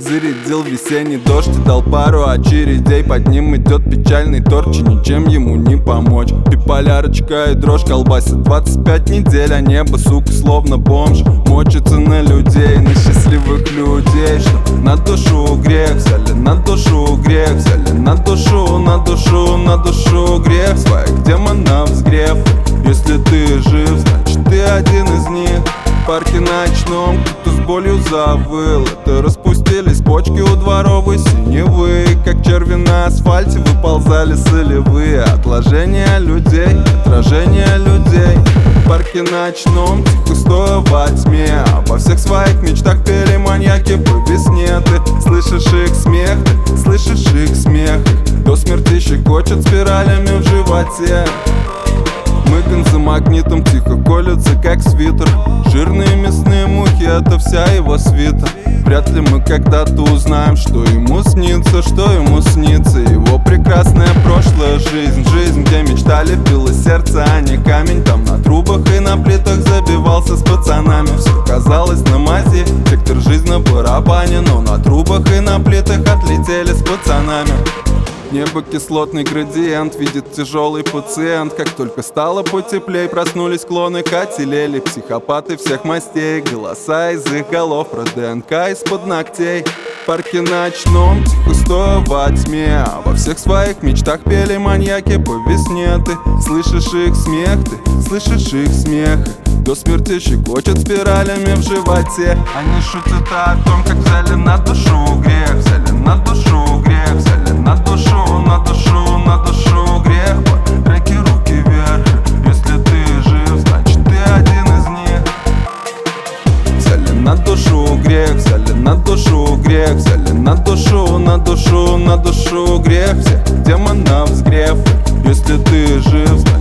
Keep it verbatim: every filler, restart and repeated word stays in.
зарядил весенний дождь и дал пару очередей. Под ним идет печальный торч, и ничем ему не помочь. Биполярочка и дрожь колбасит двадцать пять недель, а небо, сука, словно бомж мочится на людей, на счастливых людей. Что на душу грех взяли, на душу грех взяли, на душу, на душу, на душу грех своих демонов сгрев. Если ты жив, значит ты один из них. В парке ночном кто-то с болью завыл. Это распустились почки у дворовой синевы. Как черви на асфальте выползали солевые. Отложения людей, отражения людей. В парке ночном тихо стоя во тьме, обо всех своих мечтах пели маньяки по весне. Ты слышишь их смех, ты слышишь их смех. До смерти щекочет спиралями в животе. Мыкан за магнитом тихо колется, как свитер. Жирные мясные мухи — это вся его свита. Вряд ли мы когда-то узнаем, что ему снится, что ему снится. Его прекрасная прошлая жизнь, жизнь, где мечта лепила сердце, а не камень. Там на трубах и на плитах забивался с пацанами. Все казалось на мази, сектор жизни на барабане. Но на трубах и на плитах отлетели с пацанами. Небо кислотный градиент, видит тяжелый пациент. Как только стало потеплей, проснулись клоны, катилели. Психопаты всех мастей, голоса из их голов про ДНК из-под ногтей. В парке ночном тихо стоя во тьме, во всех своих мечтах пели маньяки по весне. Ты слышишь их смех, ты слышишь их смех. До смерти щекочет спиралями в животе. Они шутят о том, как взяли на душу грех, взяли на душу грех, взяли на душу, на душу, на душу грех. По треке руки вверх, если ты жив, значит ты один из них. Взяли на душу грех, взяли на душу грех, взяли на душу, на душу, на душу грех. Всех демонов сгрев, если ты жив, значит